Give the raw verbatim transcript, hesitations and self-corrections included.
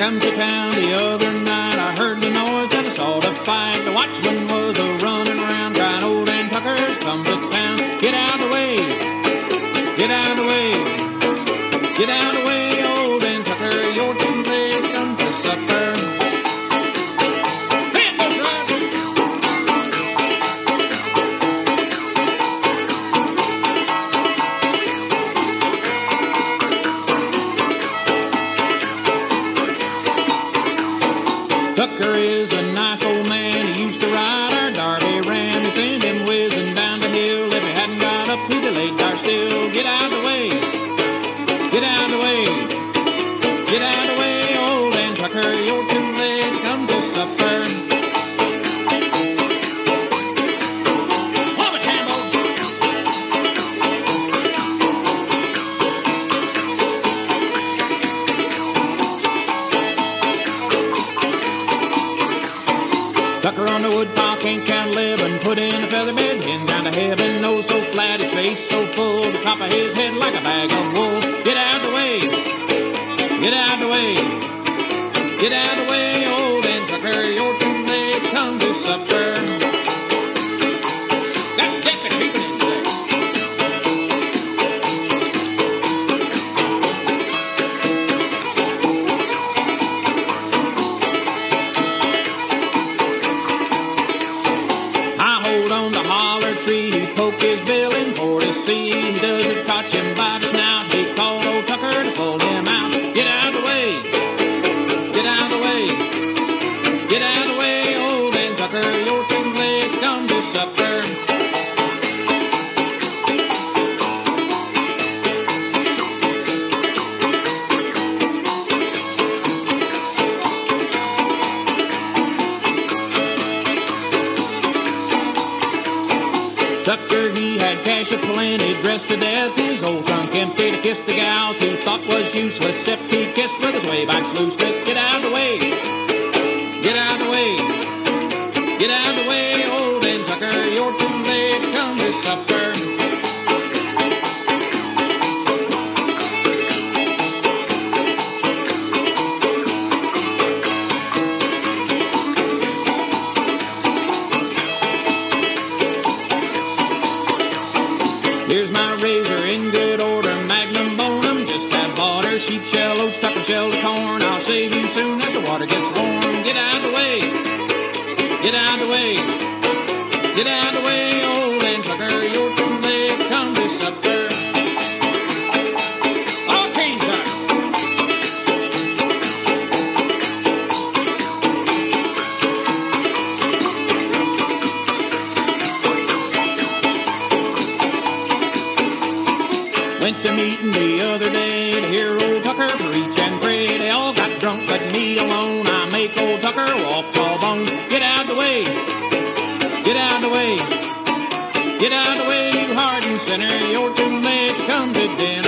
come to town the other night. I heard the noise and I saw the fight. The watchman was a running around crying, old Dan Tucker's come to town. Get out of the way, get out of the way, get out of the way, old Dan Tucker. You're too late, come to supper. Tucker is a nice old man. He used to ride our Darby Ram. He sent him whizzing down the hill. If he hadn't got up, he'd have laid there still. Get out of the way, get out of the way, get out of the way, old Dan Tucker. You're too late, come to supper. Love it, Tambo. Tucker on the woodpile can't count eleven. Put in a feather bed, hen down to heaven. Nose so flat, his face so full. The top of his head like a bag of wool. Get out of the way, get out of the way, get out of the way, old Dan Tucker. You're too late, come to supper. That's deputy people in today. Hold on the holler tree, he poked his bill in for to see. He doesn't catch him by the snout. He called old Tucker to pull him out. Get out of the way, get out of the way, get out of the way, old Dan Tucker. You're too late, come to supper. Tucker, he had cash aplenty, dressed to death, his old trunk empty to kiss the gals he thought was useless, except he kissed with his way back loose. Get out of the way, get out of the way, get out of the way, old Dan Tucker. You're too late, come to supper. Here's my razor in good order, Magnum Bonum, just have bought her. Sheep shell oats, Tucker shell to corn. I'll save you soon as the water gets warm. Get out of the way, get out of the way, get out of the way, old Dan Tucker. You're too late, come to supper. All cane time. Went to meeting the other day to hear old Tucker preach and pray. They all got drunk, but me alone. I make old Tucker walk tall bones. Get out of the way, get out of the way, get out of the way, you hardened sinner. You're too late to come to dinner.